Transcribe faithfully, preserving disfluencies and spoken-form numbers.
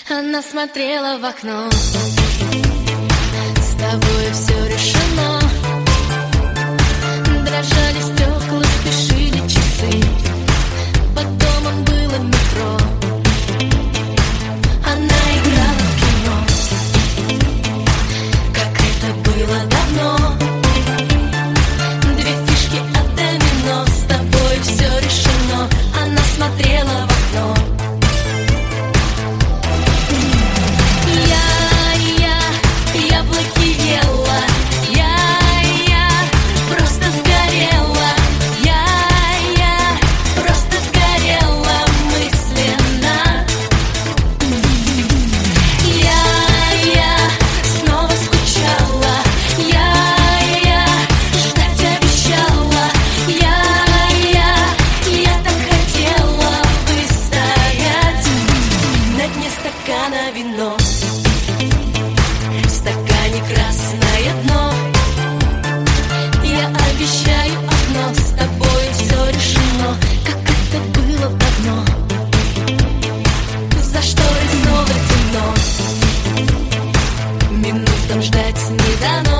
Она смотрела в окно. С тобой все решено. Дрожали стекла, спешили часы. Под домом было метро. Она играла в кино, как это было давно. Две фишки от домино. С тобой все решено. Она смотрела в окно. Вино, в стакане красное дно. Я обещаю одно, с тобой все решено, как это было давно. За шторой снова темно, минутам ждать не дано.